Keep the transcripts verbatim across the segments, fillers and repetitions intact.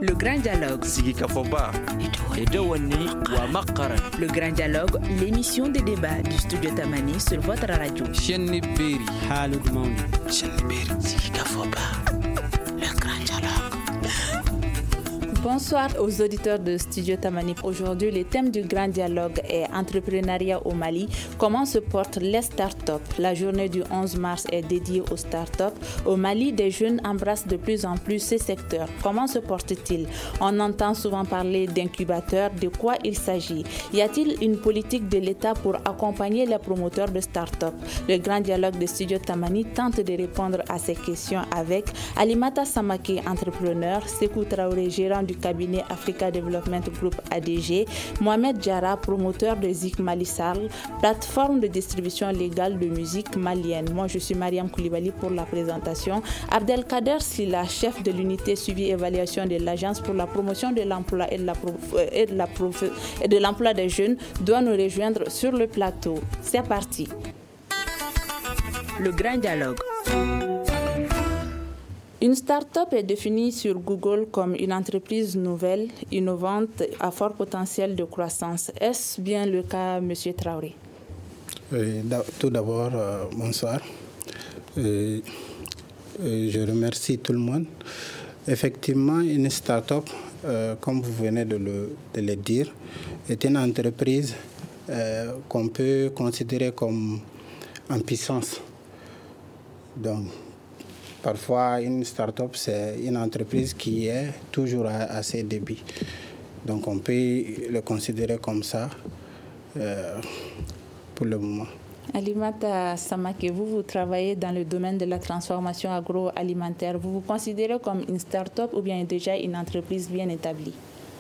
Le Grand Dialogue. Le Grand Dialogue, l'émission de débat du studio Tamani sur votre radio. Le Grand Dialogue. Bonsoir aux auditeurs de Studio Tamani. Aujourd'hui, le thème du Grand Dialogue est entrepreneuriat au Mali. Comment se portent les startups? La journée du onze mars est dédiée aux startups. Au Mali, des jeunes embrassent de plus en plus ces secteurs. Comment se portent-ils? On entend souvent parler d'incubateurs. De quoi il s'agit? Y a-t-il une politique de l'État pour accompagner les promoteurs de startups? Le Grand Dialogue de Studio Tamani tente de répondre à ces questions avec Alimata Samake, entrepreneur, Sekou Traoré, gérant du cabinet Africa Development Group A D G, Mohamed Diarra, promoteur de Zik Mali Sarl, plateforme de distribution légale de musique malienne. Moi, je suis Mariam Koulibaly pour la présentation. Abdelkader Silla, chef de l'unité suivi évaluation de l'Agence pour la promotion de l'emploi et de la prof... et de la prof... et de l'emploi des jeunes, doit nous rejoindre sur le plateau. C'est parti. Le Grand Dialogue. Une start-up est définie sur Google comme une entreprise nouvelle, innovante, à fort potentiel de croissance. Est-ce bien le cas, M. Traoré? Oui, tout d'abord, euh, bonsoir. Euh, euh, je remercie tout le monde. Effectivement, une start-up, euh, comme vous venez de le, de le dire, est une entreprise euh, qu'on peut considérer comme en puissance. Donc, parfois, une start-up, c'est une entreprise qui est toujours à, à ses débuts. Donc, on peut le considérer comme ça euh, pour le moment. Alimata Samake, vous, vous travaillez dans le domaine de la transformation agroalimentaire. Vous vous considérez comme une start-up ou bien déjà une entreprise bien établie?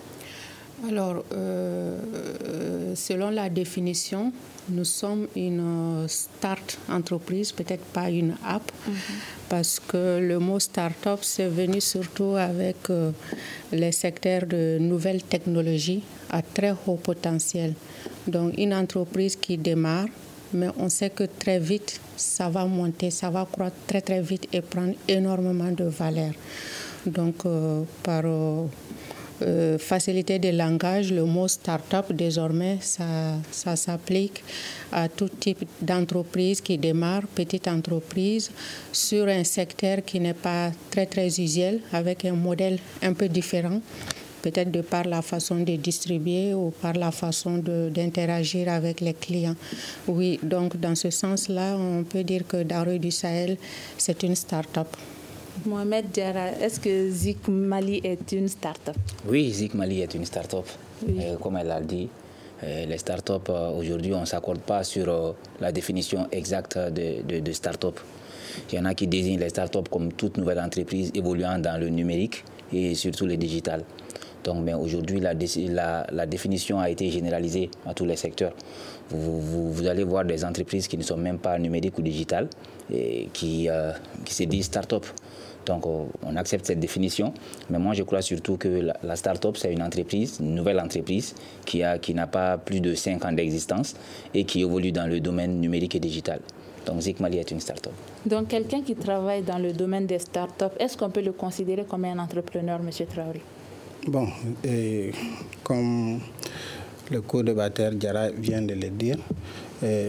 Alors, euh, selon la définition, nous sommes une start entreprise, peut-être pas une app, mm-hmm. parce que le mot start-up, c'est venu surtout avec euh, les secteurs de nouvelles technologies à très haut potentiel. Donc, une entreprise qui démarre, mais on sait que très vite, ça va monter, ça va croître très très vite et prendre énormément de valeur. Donc, euh, par... Euh, Euh, facilité de langage, le mot start-up, désormais, ça, ça s'applique à tout type d'entreprise qui démarre, petite entreprise, sur un secteur qui n'est pas très, très usuel, avec un modèle un peu différent, peut-être de par la façon de distribuer ou par la façon de, d'interagir avec les clients. Oui, donc dans ce sens-là, on peut dire que Darou du Sahel, c'est une start-up. Mohamed Diarra, est-ce que Zik Mali est une start-up? Oui, Zik Mali est une start-up. Oui. Euh, comme elle l'a dit, euh, les start-up, euh, aujourd'hui, on ne s'accorde pas sur euh, la définition exacte de, de, de start-up. Il y en a qui désignent les start-up comme toute nouvelle entreprise évoluant dans le numérique et surtout le digital. Donc, mais aujourd'hui, la, la, la définition a été généralisée à tous les secteurs. Vous, vous, vous allez voir des entreprises qui ne sont même pas numériques ou digitales et qui, euh, qui se disent start-up. Donc, on accepte cette définition. Mais moi, je crois surtout que la, la start-up, c'est une entreprise, une nouvelle entreprise qui, a, qui n'a pas plus de cinq ans d'existence et qui évolue dans le domaine numérique et digital. Donc, Zik Mali est une start-up. Donc, quelqu'un qui travaille dans le domaine des start-up, est-ce qu'on peut le considérer comme un entrepreneur, M. Traoré? Bon, et comme le co-débatteur Diarra vient de le dire, et,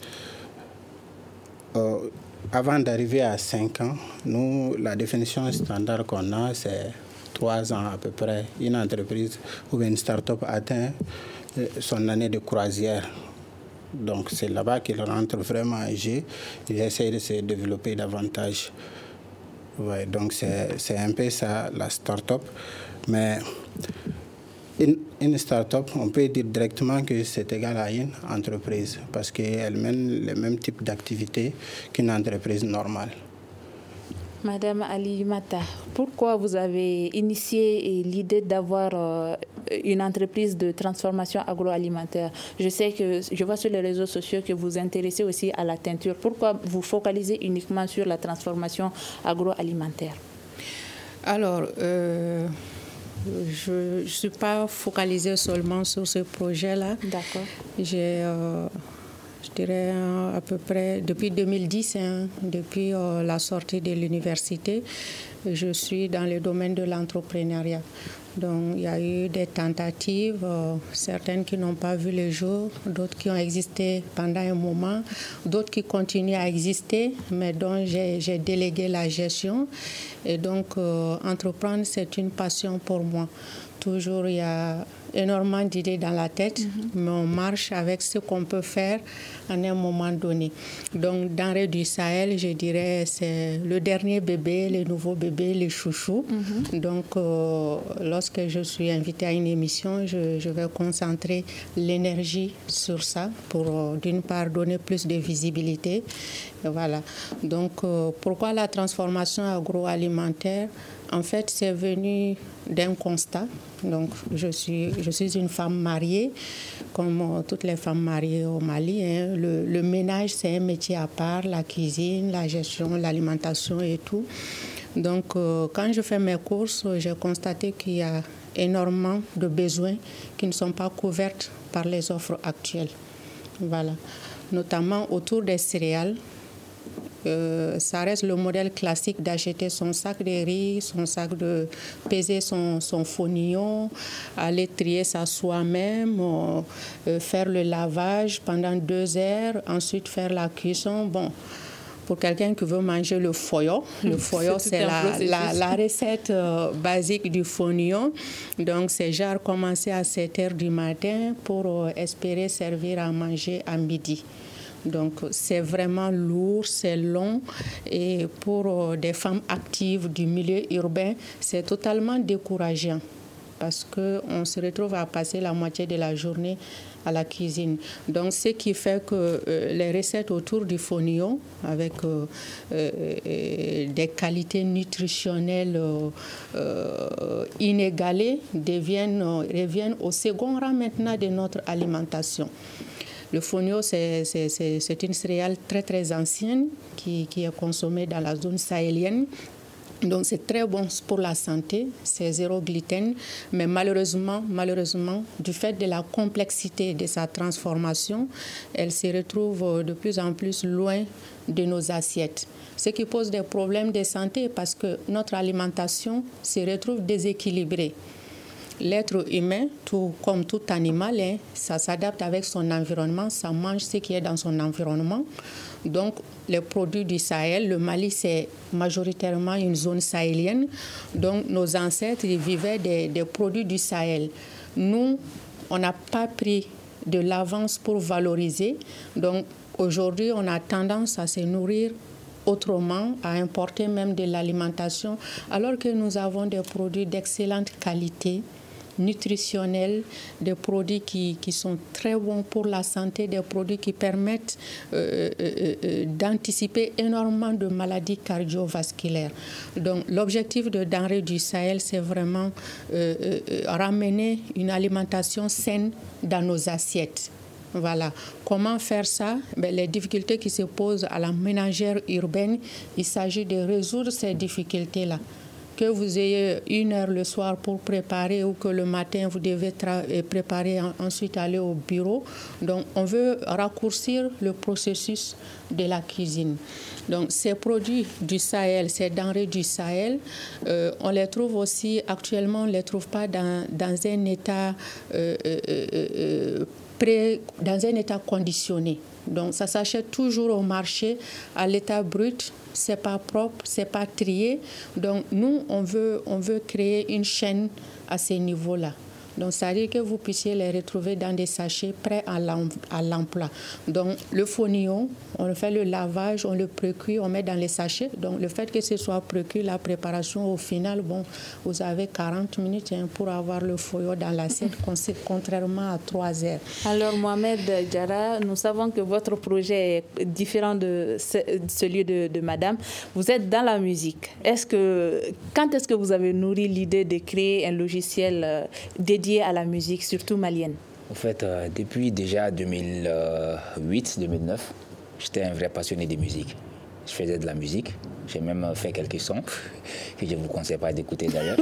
euh, avant d'arriver à cinq ans, nous, la définition standard qu'on a, c'est trois ans à peu près. Une entreprise ou une start-up atteint son année de croisière. Donc, c'est là-bas qu'il rentre vraiment en jeu. Il essaie de se développer davantage. Ouais, donc, c'est, c'est un peu ça, la start-up. Mais une, une start-up, on peut dire directement que c'est égal à une entreprise parce qu'elle mène le même type d'activité qu'une entreprise normale. Madame Alimata, pourquoi vous avez initié l'idée d'avoir euh, une entreprise de transformation agroalimentaire? Je sais que je vois sur les réseaux sociaux que vous vous intéressez aussi à la teinture. Pourquoi vous focalisez uniquement sur la transformation agroalimentaire? Alors, euh, je ne suis pas focalisée seulement sur ce projet-là. D'accord. J'ai... Euh, Je dirais à peu près depuis deux mille dix, hein, depuis euh, la sortie de l'université, je suis dans le domaine de l'entrepreneuriat. Donc, il y a eu des tentatives, euh, certaines qui n'ont pas vu le jour, d'autres qui ont existé pendant un moment, d'autres qui continuent à exister, mais dont j'ai, j'ai délégué la gestion. Et donc, euh, entreprendre, c'est une passion pour moi. Toujours, il y a énormément d'idées dans la tête, mm-hmm. mais on marche avec ce qu'on peut faire à un moment donné. Donc, Denrées du Sahel, je dirais, c'est le dernier bébé, les nouveaux bébés, les chouchous. Mm-hmm. Donc, euh, lorsque je suis invitée à une émission, je, je vais concentrer l'énergie sur ça pour, euh, d'une part, donner plus de visibilité. Et voilà. Donc, euh, pourquoi la transformation agroalimentaire ? En fait, c'est venu d'un constat. Donc, je suis, je suis une femme mariée, comme euh, toutes les femmes mariées au Mali. Hein. Le, le ménage, c'est un métier à part, la cuisine, la gestion, l'alimentation et tout. Donc, euh, quand je fais mes courses, j'ai constaté qu'il y a énormément de besoins qui ne sont pas couverts par les offres actuelles. Voilà. Notamment autour des céréales. Euh, ça reste le modèle classique d'acheter son sac de riz, son sac de peser son, son fonillon, aller trier ça soi-même, euh, faire le lavage pendant deux heures, ensuite faire la cuisson. Bon, pour quelqu'un qui veut manger le foyo, le foyo c'est, c'est la, la, la recette euh, basique du fonillon. Donc c'est genre commencer à sept heures du matin pour euh, espérer servir à manger à midi. Donc, c'est vraiment lourd, c'est long. Et pour euh, des femmes actives du milieu urbain, c'est totalement décourageant parce qu'on se retrouve à passer la moitié de la journée à la cuisine. Donc, ce qui fait que euh, les recettes autour du fonillon, avec euh, euh, des qualités nutritionnelles euh, euh, inégalées, deviennent, euh, reviennent au second rang maintenant de notre alimentation. Le fonio, c'est, c'est, c'est, c'est une céréale très, très ancienne qui, qui est consommée dans la zone sahélienne. Donc, c'est très bon pour la santé, c'est zéro gluten. Mais malheureusement, malheureusement, du fait de la complexité de sa transformation, elle se retrouve de plus en plus loin de nos assiettes. Ce qui pose des problèmes de santé parce que notre alimentation se retrouve déséquilibrée. L'être humain, tout, comme tout animal, hein, ça s'adapte avec son environnement, ça mange ce qui est dans son environnement. Donc, les produits du Sahel, le Mali, c'est majoritairement une zone sahélienne. Donc, nos ancêtres ils vivaient des, des produits du Sahel. Nous, on n'a pas pris de l'avance pour valoriser. Donc, aujourd'hui, on a tendance à se nourrir autrement, à importer même de l'alimentation, alors que nous avons des produits d'excellente qualité, nutritionnels, des produits qui, qui sont très bons pour la santé, des produits qui permettent euh, euh, euh, d'anticiper énormément de maladies cardiovasculaires. Donc, l'objectif de Denrées du Sahel, c'est vraiment euh, euh, ramener une alimentation saine dans nos assiettes. Voilà. Comment faire ça? Ben, les difficultés qui se posent à la ménagère urbaine, il s'agit de résoudre ces difficultés-là. Que vous ayez une heure le soir pour préparer ou que le matin vous devez tra- préparer en, ensuite aller au bureau. Donc, on veut raccourcir le processus de la cuisine. Donc, ces produits du Sahel, ces denrées du Sahel, euh, on les trouve aussi, actuellement, on ne les trouve pas dans, dans un état euh, euh, euh, pré, dans un état conditionné. Donc, ça s'achète toujours au marché à l'état brut. C'est pas propre, c'est pas trié. Donc, nous, on veut, on veut créer une chaîne à ce niveau-là. Donc, ça veut dire que vous puissiez les retrouver dans des sachets prêts à l'emploi. Donc, le fonillon, on fait le lavage, on le précuit, on met dans les sachets. Donc, le fait que ce soit précuit, la préparation, au final, bon, vous avez quarante minutes hein, pour avoir le fonillon dans l'assiette, contrairement à trois heures. Alors, Mohamed Diarra, nous savons que votre projet est différent de celui de, de Madame. Vous êtes dans la musique. Est-ce que, quand est-ce que vous avez nourri l'idée de créer un logiciel dédié à la musique, surtout malienne? En fait, euh, depuis déjà deux mille huit deux mille neuf, j'étais un vrai passionné de musique. Je faisais de la musique. J'ai même fait quelques sons que je ne vous conseille pas d'écouter d'ailleurs.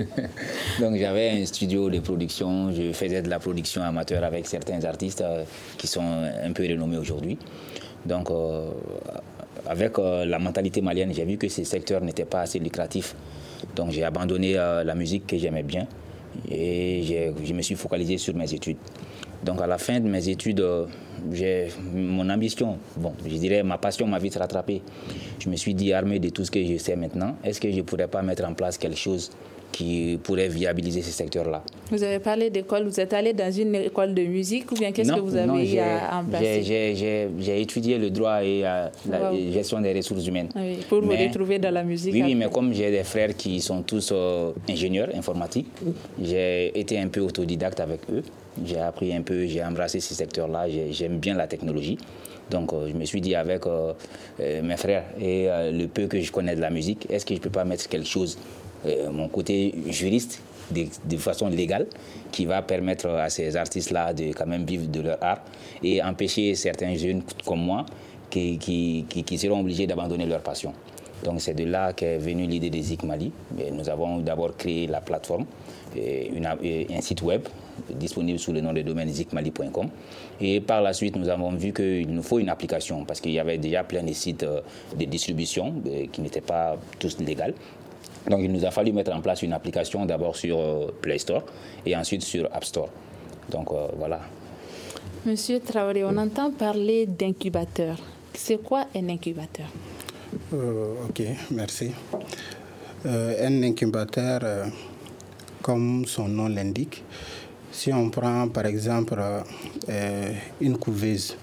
Donc j'avais un studio de production. Je faisais de la production amateur avec certains artistes euh, qui sont un peu renommés aujourd'hui. Donc euh, avec euh, la mentalité malienne, j'ai vu que ces secteurs n'étaient pas assez lucratifs. Donc j'ai abandonné euh, la musique que j'aimais bien et j'ai, je me suis focalisé sur mes études. Donc à la fin de mes études, euh, j'ai mon ambition, bon, je dirais ma passion m'a vite rattrapé. Je me suis dit, armé de tout ce que je sais maintenant, est-ce que je ne pourrais pas mettre en place quelque chose qui pourrait viabiliser ces secteurs-là. Vous avez parlé d'école, vous êtes allé dans une école de musique ou bien qu'est-ce non, que vous avez non, eu à en placer? J'ai, j'ai, j'ai étudié le droit et euh, la wow. gestion des ressources humaines. Oui, pour mais, vous retrouver dans la musique. Oui, oui, mais comme j'ai des frères qui sont tous euh, ingénieurs informatiques, j'ai été un peu autodidacte avec eux. J'ai appris un peu, j'ai embrassé ces secteurs-là, j'ai, j'aime bien la technologie. Donc euh, je me suis dit avec euh, euh, mes frères et euh, le peu que je connais de la musique, est-ce que je ne peux pas mettre quelque chose Euh, mon côté juriste de, de façon légale qui va permettre à ces artistes-là de quand même vivre de leur art et empêcher certains jeunes comme moi qui, qui, qui, qui seront obligés d'abandonner leur passion. Donc c'est de là qu'est venue l'idée de Zik Mali. Et nous avons d'abord créé la plateforme, et une, et un site web disponible sous le nom de domaine zik mali point com. Et par la suite, nous avons vu qu'il nous faut une application parce qu'il y avait déjà plein de sites de distribution qui n'étaient pas tous légaux. Donc il nous a fallu mettre en place une application d'abord sur euh, Play Store et ensuite sur App Store. Donc euh, voilà. Monsieur Traoré, on entend parler d'incubateur. C'est quoi un incubateur? euh, Ok, merci. Euh, un incubateur, euh, comme son nom l'indique, si on prend par exemple euh, une couveuse,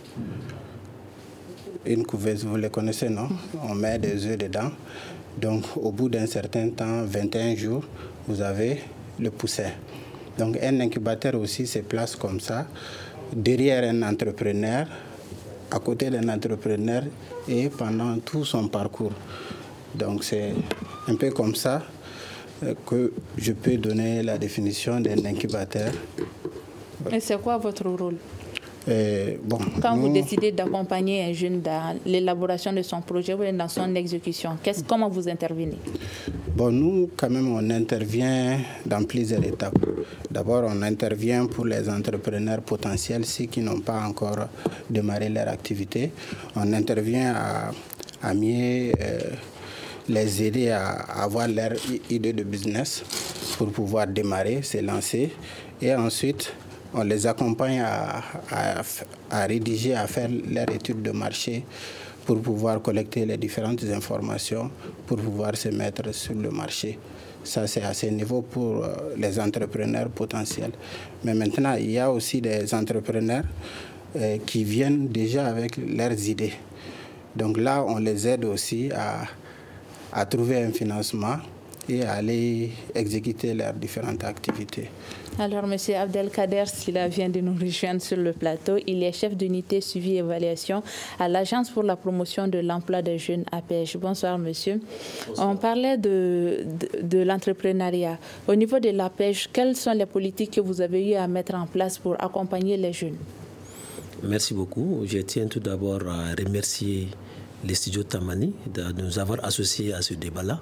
une couveuse, vous les connaissez, non? On met des œufs dedans. Donc, au bout d'un certain temps, vingt et un jours, vous avez le poussin. Donc, un incubateur aussi se place comme ça, derrière un entrepreneur, à côté d'un entrepreneur et pendant tout son parcours. Donc, c'est un peu comme ça que je peux donner la définition d'un incubateur. Et c'est quoi votre rôle? Euh, bon, Quand nous, vous décidez d'accompagner un jeune dans l'élaboration de son projet ou dans son exécution, qu'est-ce, comment vous intervenez? Bon, nous, quand même, on intervient dans plusieurs étapes. D'abord, on intervient pour les entrepreneurs potentiels, ceux qui n'ont pas encore démarré leur activité. On intervient à, à mieux euh, les aider à avoir leur idée de business pour pouvoir démarrer, se lancer. Et ensuite, on les accompagne à, à, à rédiger, à faire leur étude de marché pour pouvoir collecter les différentes informations pour pouvoir se mettre sur le marché. Ça, c'est à ce niveau pour les entrepreneurs potentiels. Mais maintenant, il y a aussi des entrepreneurs euh, qui viennent déjà avec leurs idées. Donc là, on les aide aussi à, à trouver un financement et à aller exécuter leurs différentes activités. Alors, M. Abdelkader Silla vient de nous rejoindre sur le plateau. Il est chef d'unité suivi et évaluation à l'Agence pour la promotion de l'emploi des jeunes A P J. Bonsoir, monsieur. Bonsoir. On parlait de, de, de l'entrepreneuriat. Au niveau de l'A P J, quelles sont les politiques que vous avez eu à mettre en place pour accompagner les jeunes? Merci beaucoup. Je tiens tout d'abord à remercier les studios Tamani de nous avoir associés à ce débat-là.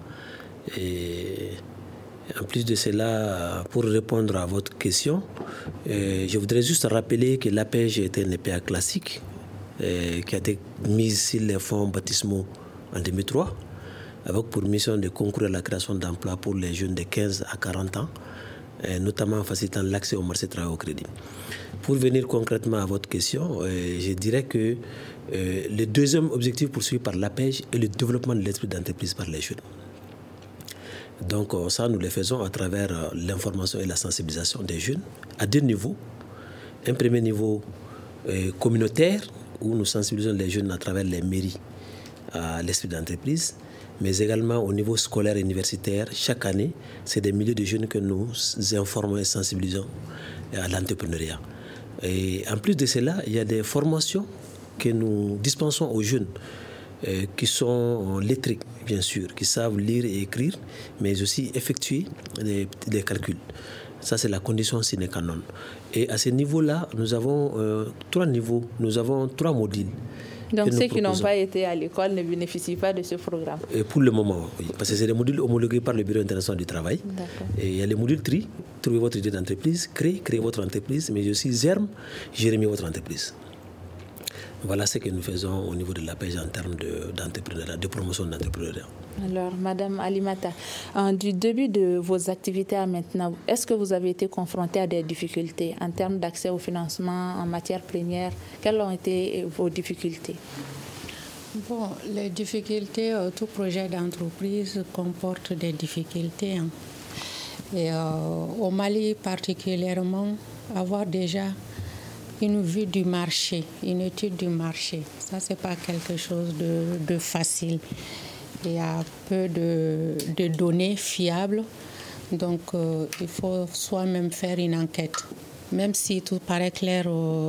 Et en plus de cela, pour répondre à votre question, euh, je voudrais juste rappeler que l'A P J est un E P A classique euh, qui a été mise sur les fonds baptismaux en deux mille trois, avec pour mission de concourir à la création d'emplois pour les jeunes de quinze à quarante ans, euh, notamment en facilitant l'accès au marché du travail au crédit. Pour venir concrètement à votre question, euh, je dirais que euh, le deuxième objectif poursuivi par l'A P J est le développement de l'esprit d'entreprise par les jeunes. Donc ça, nous le faisons à travers l'information et la sensibilisation des jeunes à deux niveaux. Un premier niveau euh, communautaire, où nous sensibilisons les jeunes à travers les mairies à l'esprit d'entreprise, mais également au niveau scolaire et universitaire. Chaque année, c'est des milliers de jeunes que nous informons et sensibilisons à l'entrepreneuriat. Et en plus de cela, il y a des formations que nous dispensons aux jeunes euh, qui sont lettrés, bien sûr, qui savent lire et écrire, mais aussi effectuer des, des calculs. Ça, c'est la condition sine qua non. Et à ce niveau-là, nous avons euh, trois niveaux, nous avons trois modules. Donc ceux qui n'ont pas été à l'école ne bénéficient pas de ce programme? Et pour le moment, oui, parce que c'est des modules homologués par le Bureau international du travail. D'accord. Et il y a les modules TRI, trouver votre idée d'entreprise, créer, créer votre entreprise, mais aussi ZERM, gérer mieux votre entreprise. Voilà ce que nous faisons au niveau de l'A P E J en termes de, d'entrepreneuriat, de promotion d'entrepreneuriat. Alors, Madame Alimata, euh, du début de vos activités à maintenant, est-ce que vous avez été confronté à des difficultés en termes d'accès au financement en matière première? Quelles ont été vos difficultés? Bon, les difficultés, euh, tout projet d'entreprise comporte des difficultés. Hein. Et euh, au Mali particulièrement, avoir déjà une vue du marché, une étude du marché, ça c'est pas quelque chose de, de facile. Il y a peu de, de données fiables, donc euh, il faut soi-même faire une enquête. Même si tout paraît clair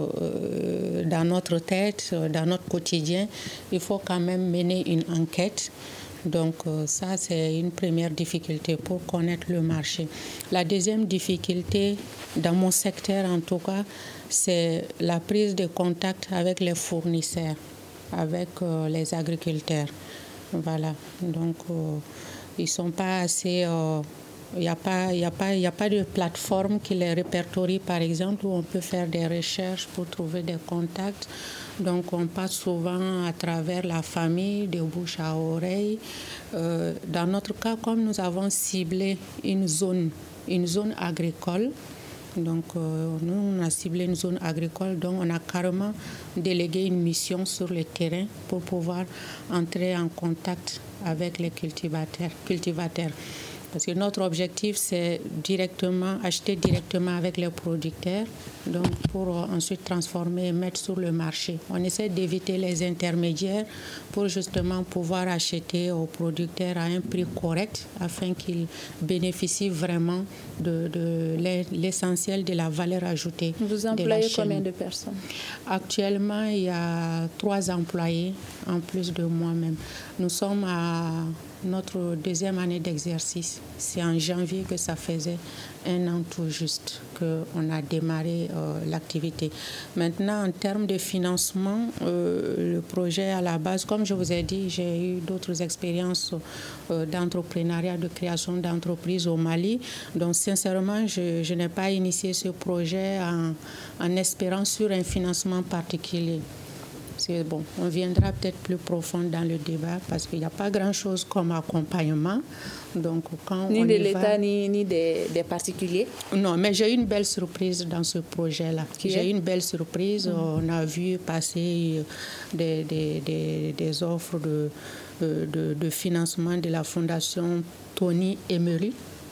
euh, dans notre tête, dans notre quotidien, il faut quand même mener une enquête. Donc euh, ça, c'est une première difficulté pour connaître le marché. La deuxième difficulté, dans mon secteur en tout cas, c'est la prise de contact avec les fournisseurs, avec euh, les agriculteurs. Voilà, donc euh, ils ne sont pas assez... Euh, il n'y a pas, il y a pas, il y a pas de plateforme qui les répertorie, par exemple, où on peut faire des recherches pour trouver des contacts. Donc, on passe souvent à travers la famille, de bouche à oreille. Euh, dans notre cas, comme nous avons ciblé une zone, une zone agricole, donc euh, nous, on a ciblé une zone agricole, donc on a carrément délégué une mission sur le terrain pour pouvoir entrer en contact avec les cultivateurs. cultivateurs. Parce que notre objectif, c'est directement acheter directement avec les producteurs, donc pour ensuite transformer et mettre sur le marché. On essaie d'éviter les intermédiaires pour justement pouvoir acheter aux producteurs à un prix correct afin qu'ils bénéficient vraiment de, de l'essentiel de la valeur ajoutée. Vous employez combien de personnes? Actuellement, il y a trois employés en plus de moi-même. Nous sommes à notre deuxième année d'exercice. C'est en janvier que ça faisait un an tout juste qu'on a démarré euh, l'activité. Maintenant, en termes de financement, euh, le projet à la base, comme je vous ai dit, j'ai eu d'autres expériences euh, d'entrepreneuriat, de création d'entreprises au Mali. Donc, sincèrement, je, je n'ai pas initié ce projet en, en espérant sur un financement particulier. C'est bon, on viendra peut-être plus profond dans le débat parce qu'il n'y a pas grand-chose comme accompagnement. Donc, quand ni on de l'État, va... ni, ni des, des particuliers. Non, mais j'ai eu une belle surprise dans ce projet-là. Qui j'ai est? eu une belle surprise. Mmh. On a vu passer des, des, des, des offres de, de, de financement de la fondation Tony Emery,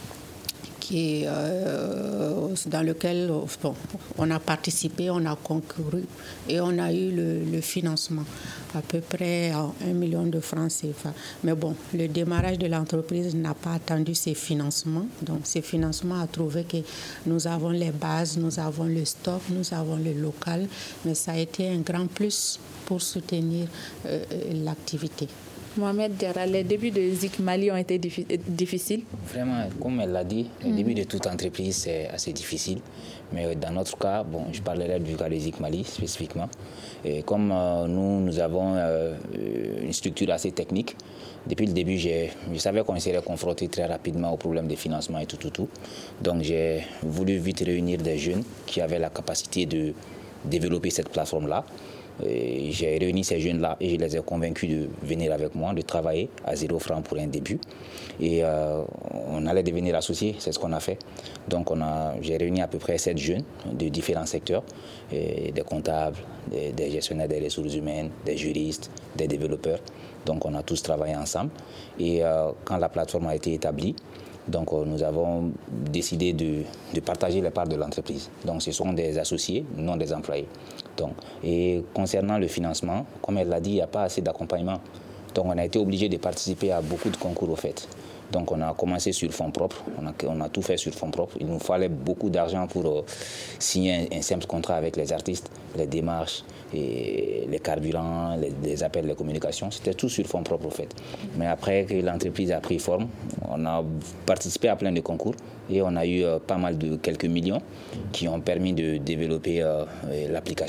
qui, euh, dans lequel bon, on a participé, on a concouru et on a eu le, le financement, à peu près un million de francs C F A. Mais bon, le démarrage de l'entreprise n'a pas attendu ces financements. Donc, ces financements a trouvé que nous avons les bases, nous avons le stock, nous avons le local, mais ça a été un grand plus pour soutenir euh, l'activité. Mohamed Diarra, les débuts de Zik Mali ont été difficiles? Vraiment, comme elle l'a dit, le mmh. début de toute entreprise, c'est assez difficile. Mais dans notre cas, bon, je parlerai du cas de Zik Mali spécifiquement. Et comme euh, nous, nous avons euh, une structure assez technique, depuis le début, j'ai, je savais qu'on serait confronté très rapidement aux problèmes de financement et tout, tout, tout. Donc, j'ai voulu vite réunir des jeunes qui avaient la capacité de développer cette plateforme-là. Et j'ai réuni ces jeunes-là et je les ai convaincus de venir avec moi, de travailler à zéro franc pour un début. Et euh, on allait devenir associés, c'est ce qu'on a fait. Donc on a, j'ai réuni à peu près sept jeunes de différents secteurs, et des comptables, des, des gestionnaires des ressources humaines, des juristes, des développeurs. Donc on a tous travaillé ensemble. Et euh, quand la plateforme a été établie, donc euh, nous avons décidé de, de partager les parts de l'entreprise. Donc ce sont des associés, non des employés. Donc, et concernant le financement, comme elle l'a dit, il n'y a pas assez d'accompagnement. Donc on a été obligé de participer à beaucoup de concours au fait. Donc on a commencé sur fonds propres, on a, on a tout fait sur fonds propres. Il nous fallait beaucoup d'argent pour euh, signer un, un simple contrat avec les artistes, les démarches, et les carburants, les, les appels, les communications. C'était tout sur fonds propres au fait. Mais après que l'entreprise a pris forme, on a participé à plein de concours et on a eu euh, pas mal de quelques millions qui ont permis de développer euh, l'application.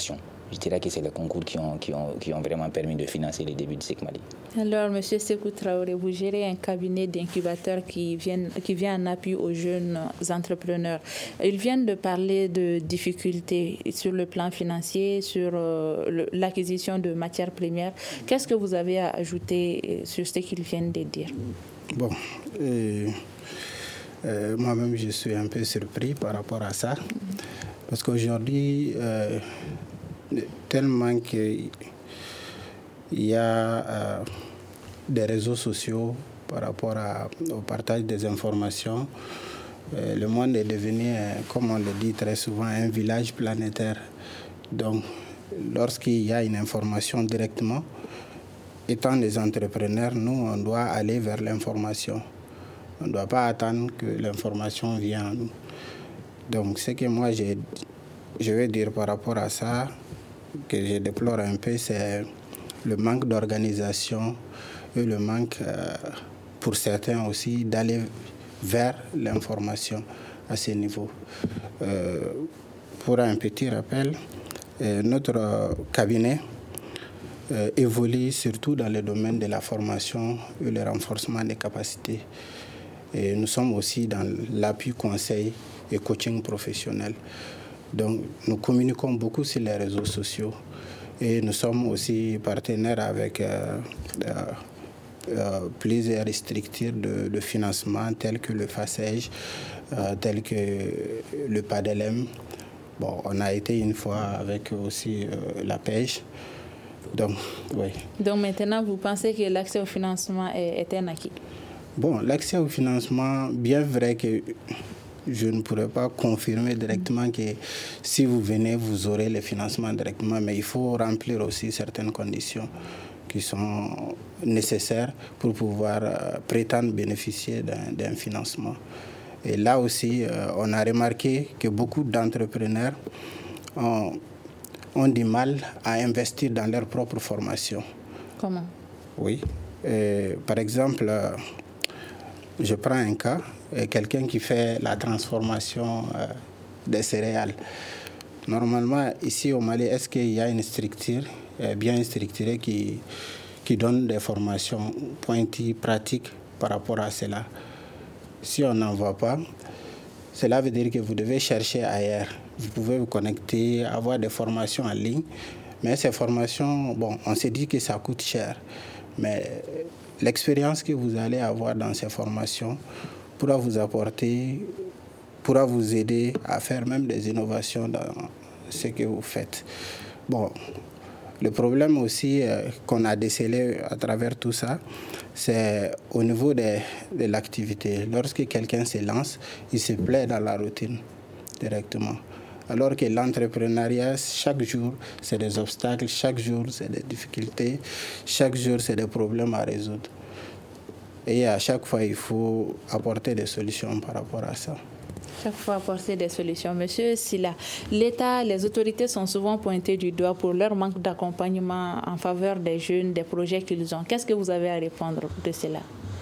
je dirais que c'est les concours qui ont, qui ont, qui ont vraiment permis de financer les débuts du S E C Mali. Alors, M. Sékou Traoré, vous gérez un cabinet d'incubateurs qui, viennent, qui vient en appui aux jeunes entrepreneurs. Ils viennent de parler de difficultés sur le plan financier, sur euh, le, l'acquisition de matières premières. Qu'est-ce que vous avez à ajouter sur ce qu'ils viennent de dire? Bon, euh, euh, moi-même, je suis un peu surpris par rapport à ça. Parce qu'aujourd'hui, euh, tellement qu'il y a euh, des réseaux sociaux par rapport à, au partage des informations, euh, le monde est devenu, euh, comme on le dit très souvent, un village planétaire. Donc, lorsqu'il y a une information directement, étant des entrepreneurs, nous, on doit aller vers l'information. On ne doit pas attendre que l'information vienne à nous. Donc, ce que moi, j'ai, je vais dire par rapport à ça, que je déplore un peu, c'est le manque d'organisation et le manque, euh, pour certains aussi, d'aller vers l'information à ce niveau. Euh, pour un petit rappel, euh, notre cabinet euh, évolue surtout dans le domaine de la formation et le renforcement des capacités. Et nous sommes aussi dans l'appui conseil et coaching professionnel. Donc, nous communiquons beaucoup sur les réseaux sociaux et nous sommes aussi partenaires avec euh, euh, euh, plusieurs structures de, de financement telles que le FACEJ, euh, telles que le P A D L M. Bon, on a été une fois avec aussi euh, la pêche. Donc, oui. Donc maintenant, vous pensez que l'accès au financement est, est un acquis? Bon, l'accès au financement, bien vrai que je ne pourrais pas confirmer directement que si vous venez, vous aurez le financement directement, mais il faut remplir aussi certaines conditions qui sont nécessaires pour pouvoir euh, prétendre bénéficier d'un, d'un financement. Et là aussi, euh, on a remarqué que beaucoup d'entrepreneurs ont, ont du mal à investir dans leur propre formation. Comment? Oui. Et, par exemple, euh, je prends un cas, quelqu'un qui fait la transformation euh, des céréales. Normalement, ici au Mali, est-ce qu'il y a une structure euh, bien structurée qui, qui donne des formations pointues, pratiques par rapport à cela? Si on n'en voit pas, cela veut dire que vous devez chercher ailleurs. Vous pouvez vous connecter, avoir des formations en ligne, mais ces formations, bon, on s'est dit que ça coûte cher. Mais l'expérience que vous allez avoir dans ces formations pourra vous apporter, pourra vous aider à faire même des innovations dans ce que vous faites. Bon, le problème aussi euh, qu'on a décelé à travers tout ça, c'est au niveau de, de l'activité. Lorsque quelqu'un se lance, il se plaît dans la routine directement. Alors que l'entrepreneuriat, chaque jour, c'est des obstacles, chaque jour, c'est des difficultés, chaque jour, c'est des problèmes à résoudre. Et à chaque fois, il faut apporter des solutions par rapport à ça. Chaque fois apporter des solutions. Monsieur Silla, l'État, les autorités sont souvent pointées du doigt pour leur manque d'accompagnement en faveur des jeunes, des projets qu'ils ont. Qu'est-ce que vous avez à répondre de cela?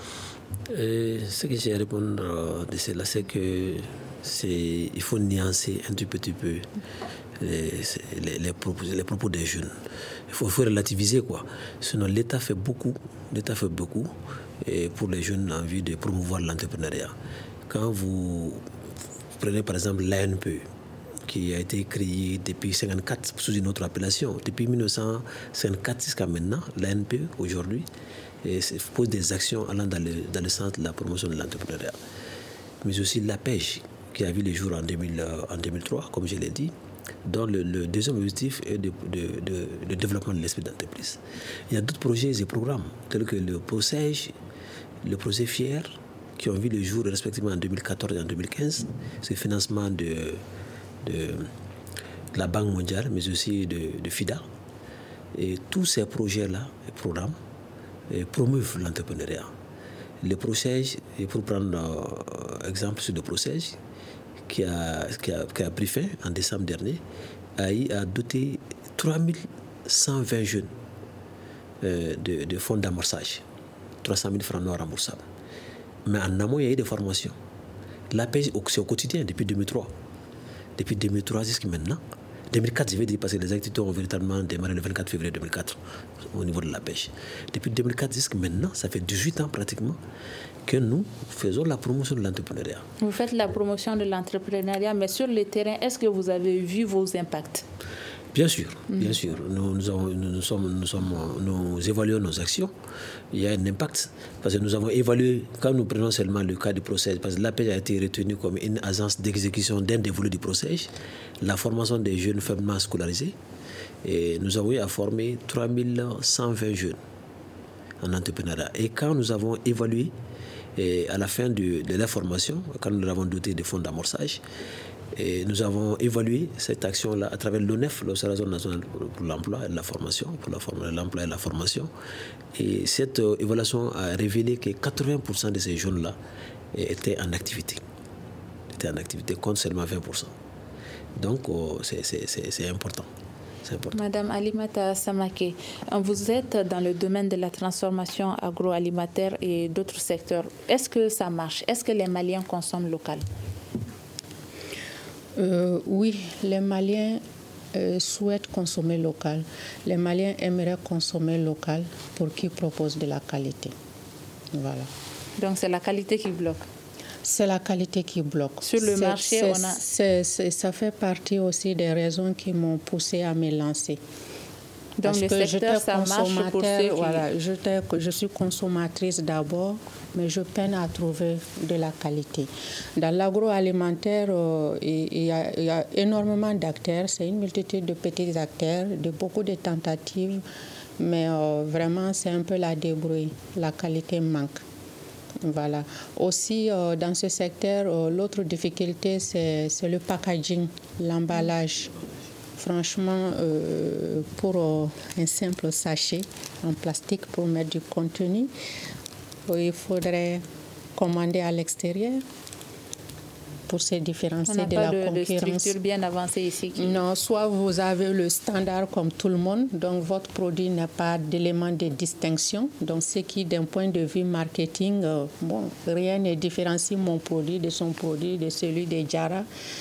Et ce que j'ai à répondre de cela, c'est que c'est, il faut nuancer un tout petit peu les, les, les, propos, les propos des jeunes. Il faut, il faut relativiser, quoi. Sinon, l'État fait beaucoup, l'État fait beaucoup et pour les jeunes en vue de promouvoir l'entrepreneuriat. Quand vous prenez par exemple l'A N P E, qui a été créé depuis mille neuf cent cinquante-quatre sous une autre appellation, depuis mille neuf cent cinquante-quatre jusqu'à maintenant, l'A N P E aujourd'hui et pose des actions allant dans le, dans le sens de la promotion de l'entrepreneuriat. Mais aussi la pêche, qui a vu le jour en, deux mille, en deux mille trois, comme je l'ai dit, dont le, le deuxième objectif est de, de, de, de développement de l'esprit d'entreprise. Il y a d'autres projets et programmes, tels que le PROCEJ, le projet FIER, qui ont vu le jour respectivement en deux mille quatorze et en deux mille quinze, c'est le financement de, de, de la Banque mondiale, mais aussi de, de FIDA. Et tous ces projets-là et programmes et promeuvent l'entrepreneuriat. Le PROCEJ, et pour prendre euh, exemple sur le PROCEJ, qui a, qui, a, qui a pris fin en décembre dernier, a, a doté trois mille cent vingt jeunes euh, de, de fonds d'amorçage, trois cent mille francs non remboursables. Mais en amont, il y a eu des formations. La pêche, c'est au quotidien depuis deux mille trois. Depuis deux mille trois jusqu'à maintenant, deux mille quatre, je vais dire, parce que les activités ont véritablement démarré le vingt-quatre février deux mille quatre au niveau de la pêche. Depuis deux mille quatre jusqu'à maintenant, ça fait dix-huit ans pratiquement que nous faisons la promotion de l'entrepreneuriat. Vous faites la promotion de l'entrepreneuriat, mais sur le terrain, est-ce que vous avez vu vos impacts? Bien sûr, bien sûr. Nous, nous, avons, nous, sommes, nous, sommes, nous évaluons nos actions. Il y a un impact. Parce que nous avons évalué, quand nous prenons seulement le cas du procès, parce que l'A P E J a été retenue comme une agence d'exécution d'un des volets du procès, la formation des jeunes faiblement scolarisés. Et nous avons eu à former trois mille cent vingt jeunes en entrepreneuriat. Et quand nous avons évalué, et à la fin de, de la formation, quand nous l'avons doté de fonds d'amorçage, et nous avons évalué cette action-là à travers l'O N E F, l'Observatoire national pour l'emploi et la formation, pour la forme, l'emploi et la formation. Et cette euh, évaluation a révélé que quatre-vingts pour cent de ces jeunes-là étaient en activité. Étaient en activité, contre seulement vingt pour cent. Donc, euh, c'est, c'est, c'est, c'est important. Madame Alimata Samake, vous êtes dans le domaine de la transformation agroalimentaire et d'autres secteurs. Est-ce que ça marche? Est-ce que les Maliens consomment local? Euh, oui, les Maliens euh, souhaitent consommer local. Les Maliens aimeraient consommer local pour qu'ils proposent de la qualité. Voilà. Donc c'est la qualité qui bloque? C'est la qualité qui bloque. Sur le c'est, marché, c'est, on a... c'est, c'est, ça fait partie aussi des raisons qui m'ont poussé à me lancer. Donc Parce le que secteur, ça marche pour ceux qui... Voilà, je, je suis consommatrice d'abord, mais je peine à trouver de la qualité. Dans l'agroalimentaire, euh, il, y a, il y a énormément d'acteurs. C'est une multitude de petits acteurs, de beaucoup de tentatives, mais euh, vraiment, c'est un peu la débrouille. La qualité manque. Voilà. Aussi, euh, dans ce secteur, euh, l'autre difficulté, c'est, c'est le packaging, l'emballage. Franchement, euh, pour euh, un simple sachet en plastique pour mettre du contenu, euh, il faudrait commander à l'extérieur pour se différencier de la concurrence. On n'a pas de, de structure bien avancée ici. Qui... Non, soit vous avez le standard comme tout le monde, donc votre produit n'a pas d'élément de distinction. Donc, ce qui, d'un point de vue marketing, euh, bon, rien ne différencie mon produit de son produit, de celui de Jara.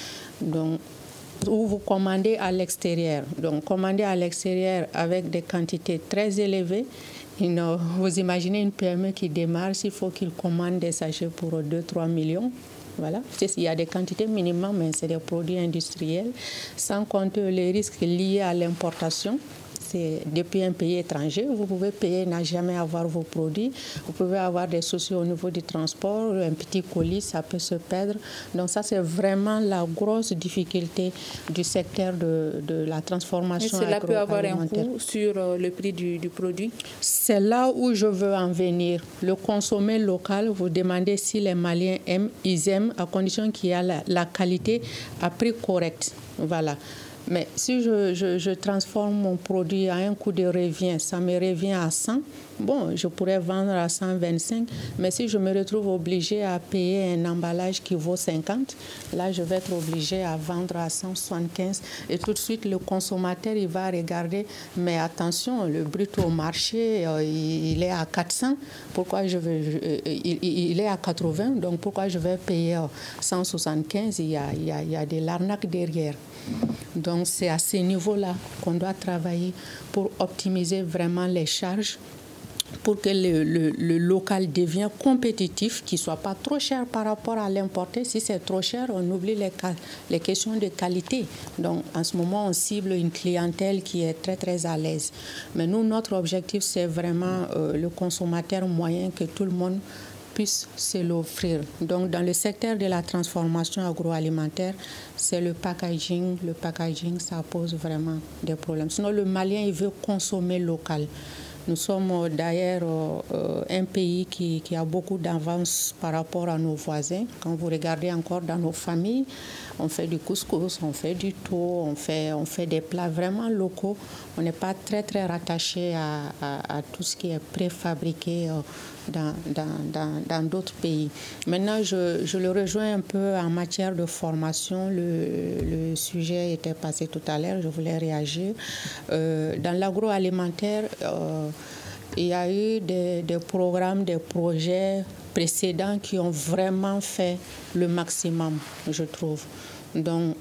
Donc, ou vous commandez à l'extérieur. Donc, commander à l'extérieur avec des quantités très élevées. You know, vous imaginez une P M E qui démarre, s'il faut qu'il commande des sachets pour deux à trois millions. Voilà. Il y a des quantités minimum, mais c'est des produits industriels, sans compter les risques liés à l'importation. C'est depuis un pays étranger, vous pouvez payer, n'a jamais avoir vos produits. Vous pouvez avoir des soucis au niveau du transport, un petit colis, ça peut se perdre. Donc ça, c'est vraiment la grosse difficulté du secteur de, de la transformation agroalimentaire. Et cela peut avoir un coût sur le prix du, du produit? C'est là où je veux en venir. Le consommer local, vous demandez si les Maliens aiment, ils aiment, à condition qu'il y ait la, la qualité à prix correct. Voilà. Mais si je, je, je transforme mon produit à un coût de revient, ça me revient à cent, bon, je pourrais vendre à cent vingt-cinq, mais si je me retrouve obligé à payer un emballage qui vaut cinquante, là, je vais être obligé à vendre à cent soixante-quinze. Et tout de suite, le consommateur, il va regarder, mais attention, le brut au marché, euh, il est à quatre cents, pourquoi je vais, euh, il, il est à quatre-vingts, donc pourquoi je vais payer cent soixante-quinze? Il y a, il y a, il y a de l'arnaque derrière. Donc, c'est à ce niveau-là qu'on doit travailler pour optimiser vraiment les charges, pour que le, le, le local devienne compétitif, qu'il ne soit pas trop cher par rapport à l'importé. Si c'est trop cher, on oublie les, les questions de qualité. Donc, en ce moment, on cible une clientèle qui est très, très à l'aise. Mais nous, notre objectif, c'est vraiment euh, le consommateur moyen, que tout le monde puisse se l'offrir. Donc, dans le secteur de la transformation agroalimentaire, c'est le packaging. Le packaging, ça pose vraiment des problèmes. Sinon, le Malien, il veut consommer local. Nous sommes d'ailleurs euh, un pays qui, qui a beaucoup d'avance par rapport à nos voisins. Quand vous regardez encore dans nos familles, on fait du couscous, on fait du thon, on fait, on fait des plats vraiment locaux. On n'est pas très, très rattaché à, à, à tout ce qui est préfabriqué euh, dans, dans, dans, dans d'autres pays. Maintenant, je, je le rejoins un peu en matière de formation. Le, le sujet était passé tout à l'heure, je voulais réagir. Euh, dans l'agroalimentaire, euh, il y a eu des, des programmes, des projets précédents qui ont vraiment fait le maximum, je trouve. Donc,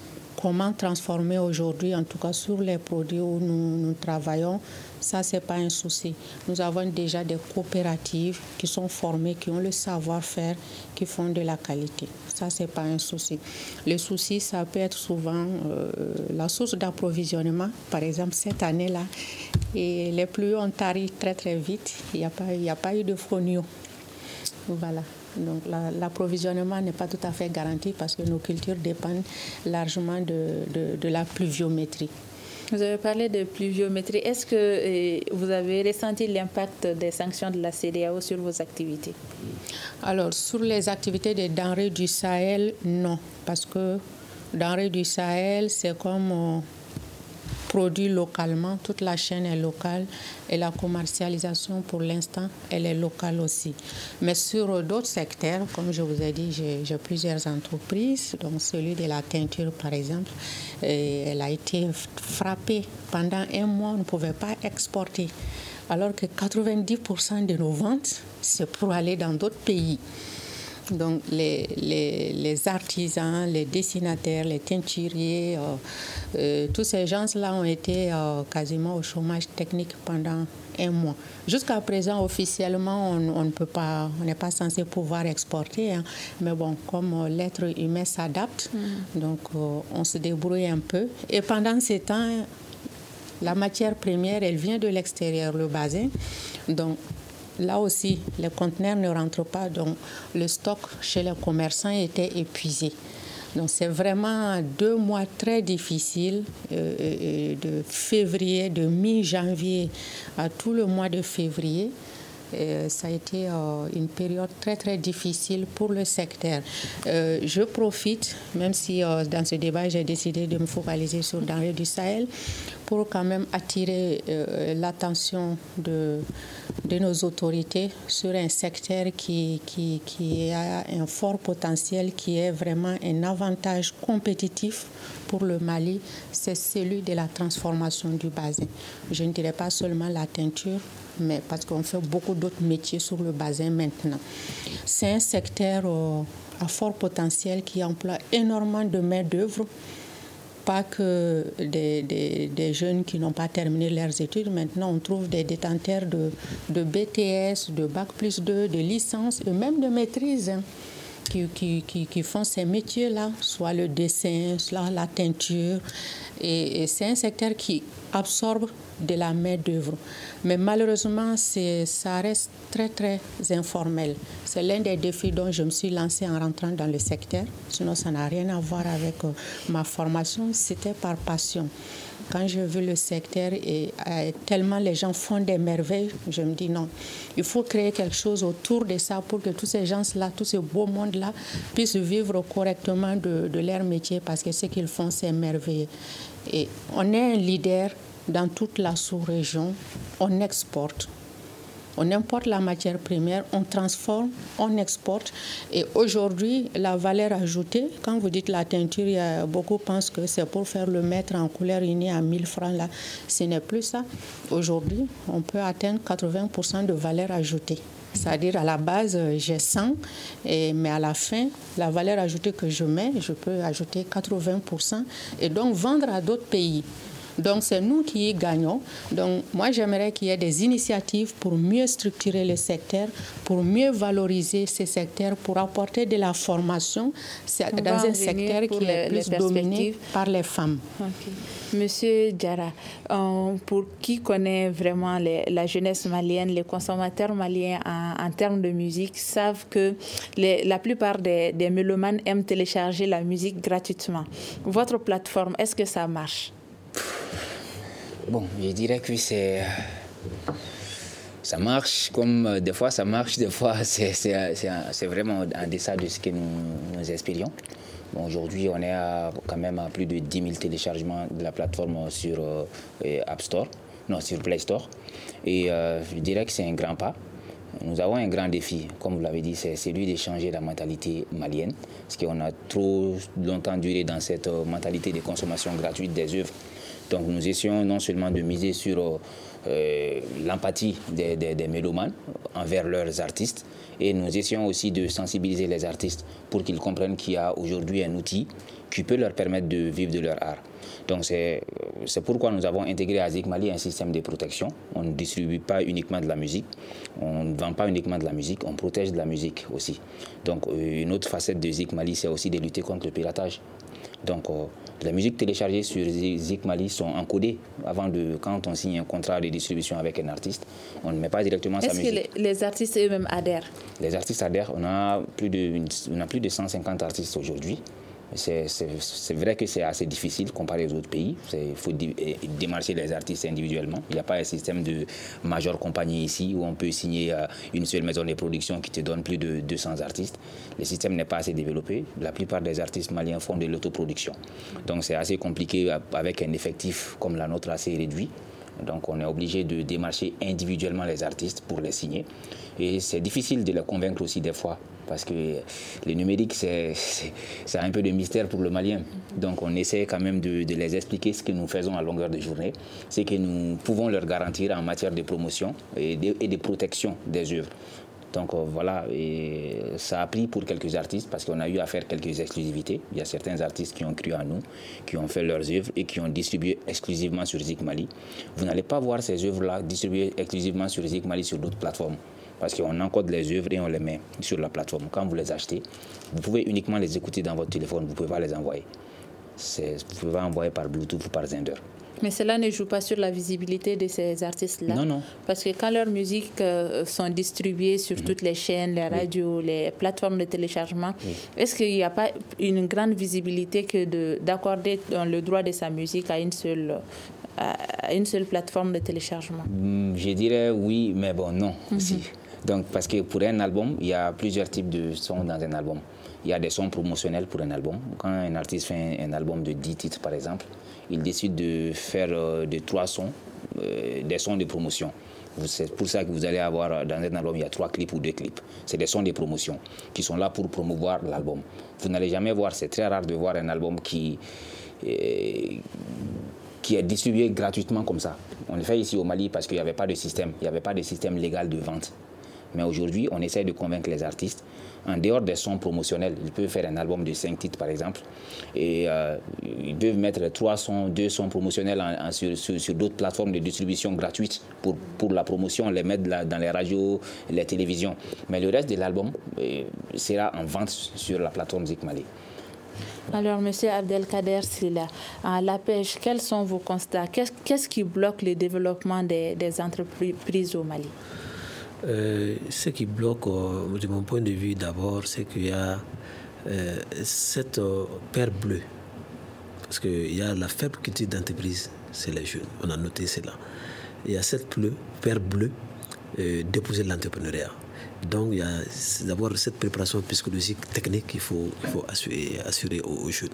comment transformer aujourd'hui, en tout cas sur les produits où nous, nous travaillons, ça, ce n'est pas un souci. Nous avons déjà des coopératives qui sont formées, qui ont le savoir-faire, qui font de la qualité. Ça, ce n'est pas un souci. Le souci, ça peut être souvent euh, la source d'approvisionnement. Par exemple, cette année-là, et les pluies ont tari très, très vite. Il n'y a pas, il n'y a pas eu de fonio. Voilà. Donc la, l'approvisionnement n'est pas tout à fait garanti parce que nos cultures dépendent largement de, de, de la pluviométrie. Vous avez parlé de pluviométrie. Est-ce que eh, vous avez ressenti l'impact des sanctions de la C E D E A O sur vos activités? Alors, sur les activités des denrées du Sahel, non. Parce que denrées du Sahel, c'est comme euh, produit localement. Toute la chaîne est locale et la commercialisation, pour l'instant, elle est locale aussi. Mais sur d'autres secteurs, comme je vous ai dit, j'ai, j'ai plusieurs entreprises. Donc, celui de la teinture, par exemple, et elle a été frappée. Pendant un mois, on ne pouvait pas exporter. Alors que quatre-vingt-dix pour cent de nos ventes, c'est pour aller dans d'autres pays. Donc les, les, les artisans, les dessinateurs, les teinturiers, euh, euh, tous ces gens-là ont été euh, quasiment au chômage technique pendant un mois. Jusqu'à présent, officiellement, on, on ne peut pas, on n'est pas censé pouvoir exporter. Hein. Mais bon, comme euh, l'être humain s'adapte, mmh. donc euh, on se débrouille un peu. Et pendant ces temps, la matière première, elle vient de l'extérieur, le basin. Donc, là aussi, les conteneurs ne rentrent pas, donc le stock chez les commerçants était épuisé. Donc, c'est vraiment deux mois très difficiles, euh, de février, de mi-janvier à tout le mois de février. Et ça a été euh, une période très, très difficile pour le secteur. Euh, je profite, même si euh, dans ce débat, j'ai décidé de me focaliser sur denrées du Sahel, pour quand même attirer euh, l'attention de, de nos autorités sur un secteur qui, qui, qui a un fort potentiel, qui est vraiment un avantage compétitif pour le Mali, c'est celui de la transformation du basin. Je ne dirais pas seulement la teinture, mais parce qu'on fait beaucoup d'autres métiers sur le basin maintenant. C'est un secteur euh, à fort potentiel qui emploie énormément de main-d'œuvre, pas que des, des, des jeunes qui n'ont pas terminé leurs études. Maintenant, on trouve des détenteurs de, de B T S, de Bac plus deux, de licence et même de maîtrise, hein, qui, qui, qui, qui font ces métiers-là, soit le dessin, soit la teinture. Et, et c'est un secteur qui absorbe de la main-d'œuvre. Mais malheureusement, c'est, ça reste très, très informel. C'est l'un des défis dont je me suis lancée en rentrant dans le secteur. Sinon, ça n'a rien à voir avec euh, ma formation. C'était par passion. Quand j'ai vu le secteur et euh, tellement les gens font des merveilles, je me dis non, il faut créer quelque chose autour de ça pour que tous ces gens-là, tous ce beau monde-là puissent vivre correctement de, de leur métier parce que ce qu'ils font, c'est merveilleux. Et on est un leader dans toute la sous-région, on exporte. On importe la matière première, on transforme, on exporte. Et aujourd'hui, la valeur ajoutée, quand vous dites la teinture, il y a beaucoup pensent que c'est pour faire le mètre en couleur unie à mille francs. Là, ce n'est plus ça. Aujourd'hui, on peut atteindre quatre-vingts pour cent de valeur ajoutée. C'est-à-dire, à la base, j'ai cent, et, mais à la fin, la valeur ajoutée que je mets, je peux ajouter quatre-vingts pour cent et donc vendre à d'autres pays. Donc, c'est nous qui y gagnons. Donc, moi, j'aimerais qu'il y ait des initiatives pour mieux structurer le secteur, pour mieux valoriser ces secteurs, pour apporter de la formation c'est dans un secteur qui est plus dominé par les femmes. Okay. Monsieur Diarra, euh, pour qui connaît vraiment les, la jeunesse malienne, les consommateurs maliens en, en termes de musique savent que les, la plupart des, des mélomanes aiment télécharger la musique gratuitement. Votre plateforme, est-ce que ça marche? Bon, je dirais que c'est, ça marche, comme des fois ça marche, des fois c'est, c'est, c'est, c'est vraiment en deçà de ce que nous, nous espérions. Bon, aujourd'hui, on est à, quand même à plus de dix mille téléchargements de la plateforme sur euh, App Store, non, sur Play Store. Et euh, je dirais que c'est un grand pas. Nous avons un grand défi, comme vous l'avez dit, c'est celui de changer la mentalité malienne, parce qu'on a trop longtemps duré dans cette mentalité de consommation gratuite des œuvres. Donc nous essayons non seulement de miser sur euh, l'empathie des, des, des mélomanes envers leurs artistes, Et nous essayons aussi de sensibiliser les artistes pour qu'ils comprennent qu'il y a aujourd'hui un outil qui peut leur permettre de vivre de leur art. Donc c'est pourquoi nous avons intégré à Zik Mali un système de protection. On ne distribue pas uniquement de la musique, on ne vend pas uniquement de la musique, on protège de la musique aussi. Donc une autre facette de Zik Mali, c'est aussi de lutter contre le piratage. Donc euh, les musiques téléchargées sur Zik Mali sont encodées avant de, quand on signe un contrat de distribution avec un artiste, on ne met pas directement sa musique. Est-ce que les, les artistes eux-mêmes adhèrent? Les artistes adhèrent, on a plus de, on a plus de cent cinquante artistes aujourd'hui. C'est vrai que c'est assez difficile comparé aux autres pays. Il faut démarcher les artistes individuellement. Il n'y a pas un système de majeure compagnie ici où on peut signer une seule maison de production qui te donne plus de deux cents artistes. Le système n'est pas assez développé. La plupart des artistes maliens font de l'autoproduction. Donc c'est assez compliqué avec un effectif comme la nôtre assez réduit. Donc on est obligé de démarcher individuellement les artistes pour les signer. Et c'est difficile de les convaincre aussi des fois, parce que le numérique, c'est un peu de mystère pour le Malien. Donc on essaie quand même de, de les expliquer ce que nous faisons à longueur de journée, ce que nous pouvons leur garantir en matière de promotion et de, et de protection des œuvres. Donc euh, voilà, et ça a pris pour quelques artistes parce qu'on a eu à faire quelques exclusivités. Il y a certains artistes qui ont cru en nous, qui ont fait leurs œuvres et qui ont distribué exclusivement sur Zik Mali. Vous n'allez pas voir ces œuvres-là distribuées exclusivement sur Zik Mali sur d'autres plateformes parce qu'on encode les œuvres et on les met sur la plateforme. Quand vous les achetez, vous pouvez uniquement les écouter dans votre téléphone, vous ne pouvez pas les envoyer. Vous pouvez pas envoyer par Bluetooth ou par Zender. Mais cela ne joue pas sur la visibilité de ces artistes-là. Non, non. Parce que quand leurs musiques euh, sont distribuées sur mmh. toutes les chaînes, les radios, oui. les plateformes de téléchargement, oui. est-ce qu'il n'y a pas une grande visibilité que d'accorder le droit de sa musique à une seule, à une seule plateforme de téléchargement? Mmh, je dirais oui, mais bon, non mmh. aussi. Donc, parce que pour un album, il y a plusieurs types de sons dans un album. Il y a des sons promotionnels pour un album. Quand un artiste fait un, un album de dix titres, par exemple, il décide de faire euh, de trois sons, euh, des sons de promotion. C'est pour ça que vous allez avoir dans un album, il y a trois clips ou deux clips. C'est des sons de promotion qui sont là pour promouvoir l'album. Vous n'allez jamais voir, c'est très rare de voir un album qui, euh, qui est distribué gratuitement comme ça. On le fait ici au Mali parce qu'il n'y avait pas de système, il n'y avait pas de système légal de vente. Mais aujourd'hui, on essaie de convaincre les artistes. En dehors des sons promotionnels, ils peuvent faire un album de cinq titres, par exemple. Et euh, ils peuvent mettre trois sons, deux sons promotionnels en, en, sur, sur, sur d'autres plateformes de distribution gratuites pour, pour la promotion, les mettre là, dans les radios, les télévisions. Mais le reste de l'album euh, sera en vente sur la plateforme Zik Mali. Alors, M. Abdelkader Silla, à la pêche, quels sont vos constats? Qu'est-ce, qu'est-ce qui bloque le développement des, des entreprises au Mali? Euh, ce qui bloque, euh, de mon point de vue, d'abord, c'est qu'il y a euh, cette euh, paire bleue. Parce qu'il y a la faible culture d'entreprise, c'est les jeunes. On a noté cela. Il y a cette bleue, paire bleue euh, déposer l'entrepreneuriat. Donc, il y a d'abord cette préparation psychologique, technique qu'il faut, il faut assurer, assurer aux, aux jeunes.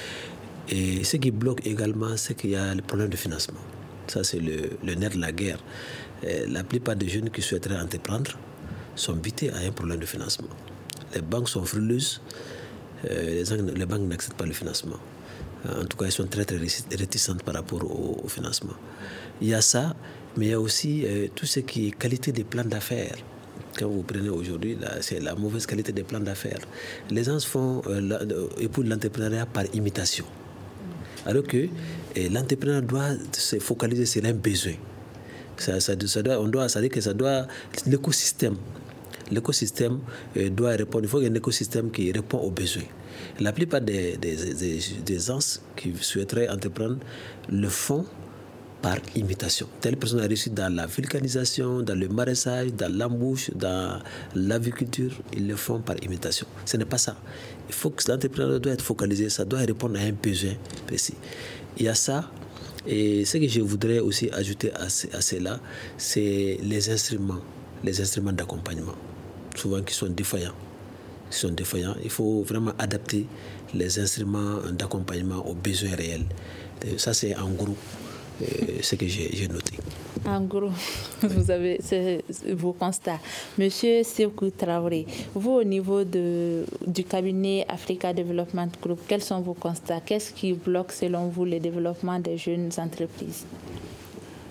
Et ce qui bloque également, c'est qu'il y a le problème de financement. Ça, c'est le, le nerf de la guerre. Et la plupart des jeunes qui souhaiteraient entreprendre sont butés à un problème de financement. Les banques sont frileuses, euh, les, les banques n'acceptent pas le financement. En tout cas, elles sont très, très réticentes par rapport au, au financement. Il y a ça, mais il y a aussi euh, tout ce qui est qualité des plans d'affaires. Quand vous prenez aujourd'hui, c'est la mauvaise qualité des plans d'affaires. Les gens font euh, épousent l'entrepreneuriat par imitation. Alors que euh, l'entrepreneur doit se focaliser sur un besoin. Ça, ça, ça doit, on doit, ça dit que ça doit, l'écosystème, l'écosystème euh, doit répondre. Il faut qu'il y ait un écosystème qui répond aux besoins. La plupart des, des, des, des gens qui souhaiteraient entreprendre le font par imitation. Telle personne a réussi dans la vulcanisation, dans le maraîchage, dans l'embouche, dans l'aviculture, ils le font par imitation. Ce n'est pas ça. Il faut que l'entrepreneur doit être focalisé, ça doit répondre à un besoin précis. Il y a ça. Et ce que je voudrais aussi ajouter à, à cela, c'est les instruments, les instruments d'accompagnement, souvent qui sont défaillants. Qui sont défaillants. Il faut vraiment adapter les instruments d'accompagnement aux besoins réels. Et ça, c'est en gros euh, ce que j'ai, j'ai noté. En gros, vous avez c'est, vos constats. Monsieur Sékou Traoré, vous, au niveau de, du cabinet Africa Development Group, quels sont vos constats? Qu'est-ce qui bloque, selon vous, le développement des jeunes entreprises?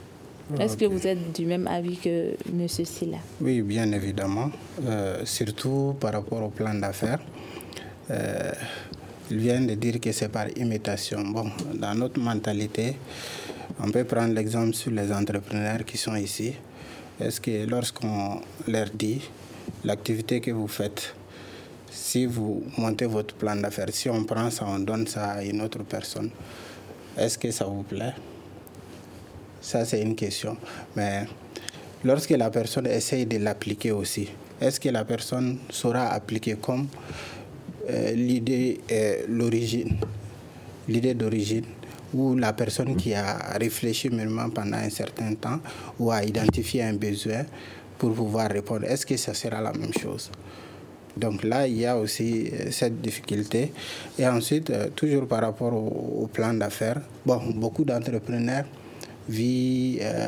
Est-ce que vous êtes du même avis que M. Silla? Oui, bien évidemment, euh, surtout par rapport au plan d'affaires. Euh, il vient de dire que c'est par imitation. Bon, dans notre mentalité, on peut prendre l'exemple sur les entrepreneurs qui sont ici. Est-ce que lorsqu'on leur dit l'activité que vous faites, si vous montez votre plan d'affaires, si on prend ça, on donne ça à une autre personne, est-ce que ça vous plaît? Ça, c'est une question. Mais lorsque la personne essaye de l'appliquer aussi, est-ce que la personne saura appliquer comme euh, l'idée, euh, l'origine, l'idée d'origine, ou la personne qui a réfléchi mûrement pendant un certain temps ou a identifié un besoin pour pouvoir répondre, est-ce que ça sera la même chose? Donc là, il y a aussi cette difficulté. Et ensuite, euh, toujours par rapport au, au plan d'affaires, bon, beaucoup d'entrepreneurs vit, euh,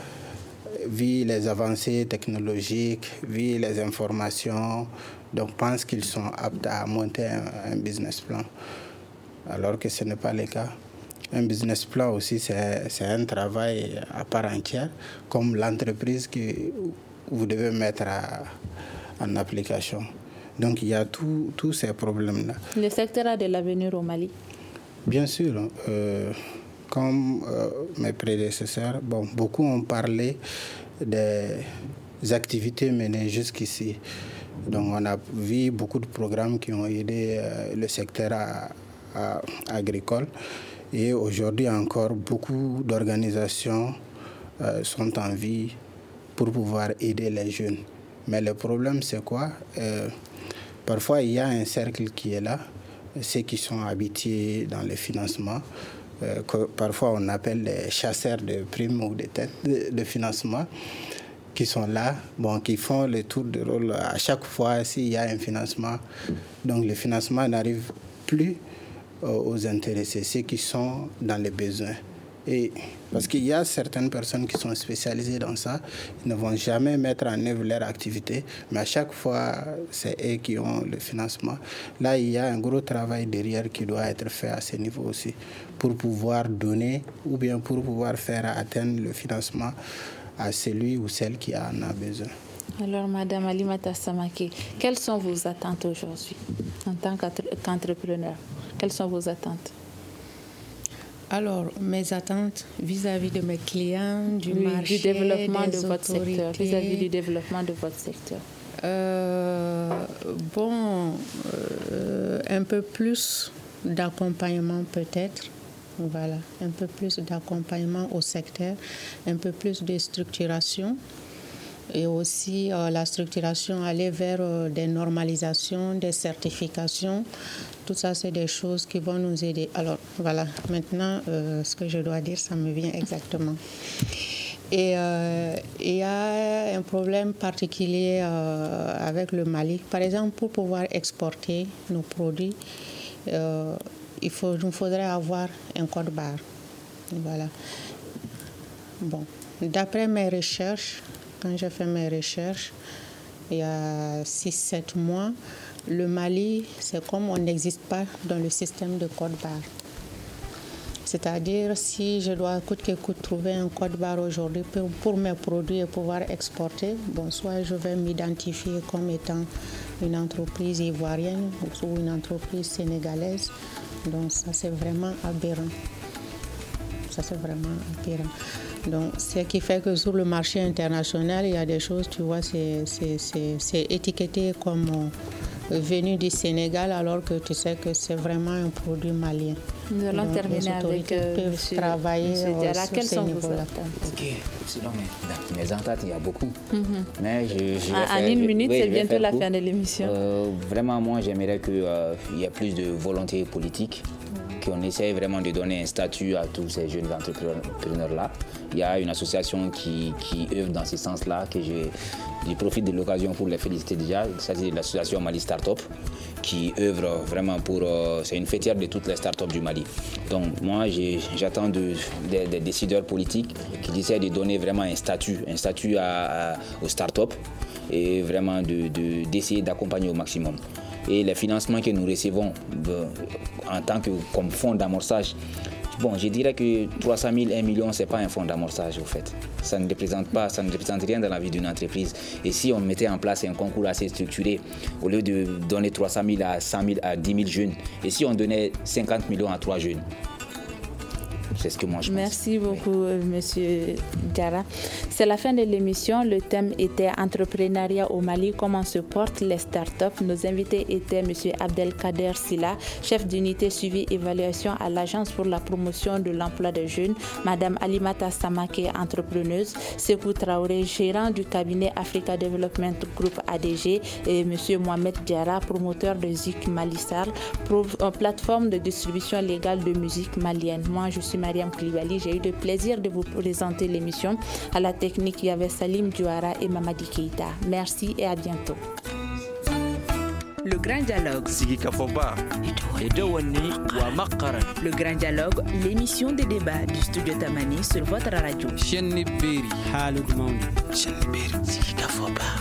vit les avancées technologiques, vit les informations, donc pensent qu'ils sont aptes à monter un, un business plan, alors que ce n'est pas le cas. Un business plan aussi, c'est, c'est un travail à part entière, comme l'entreprise que vous devez mettre à, en application. Donc il y a tous ces problèmes-là. Le secteur a de l'avenir au Mali? Bien sûr. Euh, Comme euh, mes prédécesseurs, bon, beaucoup ont parlé des activités menées jusqu'ici. Donc, on a vu beaucoup de programmes qui ont aidé euh, le secteur à, à, agricole. Et aujourd'hui encore, beaucoup d'organisations euh, sont en vie pour pouvoir aider les jeunes. Mais le problème, c'est quoi? euh, Parfois, il y a un cercle qui est là, ceux qui sont habitués dans le financement, Euh, que parfois on appelle les chasseurs de primes ou de têtes de, de financement, qui sont là, bon, qui font le tour de rôle à chaque fois s'il y a un financement. Donc le financement n'arrive plus euh, aux intéressés, ceux qui sont dans les besoins. Et parce qu'il y a certaines personnes qui sont spécialisées dans ça, ils ne vont jamais mettre en œuvre leur activité, mais à chaque fois, c'est eux qui ont le financement. Là, il y a un gros travail derrière qui doit être fait à ce niveau aussi, pour pouvoir donner ou bien pour pouvoir faire atteindre le financement à celui ou celle qui en a besoin. Alors, Madame Alimata Samake, quelles sont vos attentes aujourd'hui en tant qu'entrepreneur? Quelles sont vos attentes? Alors, mes attentes vis-à-vis de mes clients, du oui, marché, du développement des de votre secteur, vis-à-vis du développement de votre secteur. Euh, bon, euh, un peu plus d'accompagnement peut-être. Voilà, un peu plus d'accompagnement au secteur, un peu plus de structuration. Et aussi euh, la structuration, aller vers euh, des normalisations, des certifications. Tout ça, c'est des choses qui vont nous aider. Alors, voilà, maintenant, euh, ce que je dois dire, ça me vient exactement. Et euh, il y a un problème particulier euh, avec le Mali. Par exemple, pour pouvoir exporter nos produits, euh, il faut, nous faudrait avoir un code barre. Voilà. Bon, d'après mes recherches, quand j'ai fait mes recherches, il y a six sept mois, le Mali, c'est comme on n'existe pas dans le système de code barre. C'est-à-dire, si je dois coûte que coûte trouver un code barre aujourd'hui pour, pour mes produits et pouvoir exporter, bon, soit je vais m'identifier comme étant une entreprise ivoirienne ou une entreprise sénégalaise. Donc ça, c'est vraiment aberrant. Ça, c'est vraiment aberrant. Donc, ce qui fait que sur le marché international, il y a des choses, tu vois, c'est, c'est, c'est, c'est étiqueté comme euh, venu du Sénégal, alors que tu sais que c'est vraiment un produit malien. Nous allons Donc, terminer les autorités avec peuvent monsieur, travailler monsieur euh, Diarra. sur Quelles ces sont vos niveaux-là. attentes? Ok, sinon, mais, dans mes attentes, il y a beaucoup. Mm-hmm. Mais je, je vais en, faire, en une minute, oui, c'est bientôt la fin de l'émission. Euh, vraiment, moi, j'aimerais qu'il euh, y ait plus de volonté politique, mm-hmm. qu'on essaye vraiment de donner un statut à tous ces jeunes entrepreneurs-là. Il y a une association qui, qui œuvre dans ce sens-là, que je, je profite de l'occasion pour les féliciter déjà. Ça, c'est l'association Mali Startup, qui œuvre vraiment pour... Euh, c'est une fêtière de toutes les startups du Mali. Donc moi, j'ai, j'attends de, de, des décideurs politiques qui essaient de donner vraiment un statut, un statut à, à, aux startups et vraiment de, de, d'essayer d'accompagner au maximum. Et les financements que nous recevons de, en tant que comme fonds d'amorçage, Bon, je dirais que trois cent mille, un million, ce n'est pas un fonds d'amorçage au fait. Ça ne représente pas, ça ne représente rien dans la vie d'une entreprise. Et si on mettait en place un concours assez structuré, au lieu de donner trois cent mille à cent mille, à dix mille jeunes, et si on donnait cinquante millions à trois jeunes, c'est ce que moi je pense. Merci beaucoup, oui. Monsieur Diarra. C'est la fin de l'émission. Le thème était entrepreneuriat au Mali, comment se portent les startups. Nos invités étaient Monsieur Abdelkader Silla, chef d'unité suivi évaluation à l'Agence pour la promotion de l'emploi des jeunes, Madame Alimata Samake, entrepreneuse, Sekou Traoré, gérant du cabinet Africa Development Group A D G, et Monsieur Mohamed Diarra, promoteur de Zik Malissar, plateforme de distribution légale de musique malienne. Moi, je suis Mariam Koulibaly. J'ai eu le plaisir de vous présenter l'émission. À la technique, il y avait Salim Diouara et Mamadi Keita. Merci et à bientôt. Le Grand Dialogue. Le Grand Dialogue, l'émission de débat du studio Tamani sur votre radio.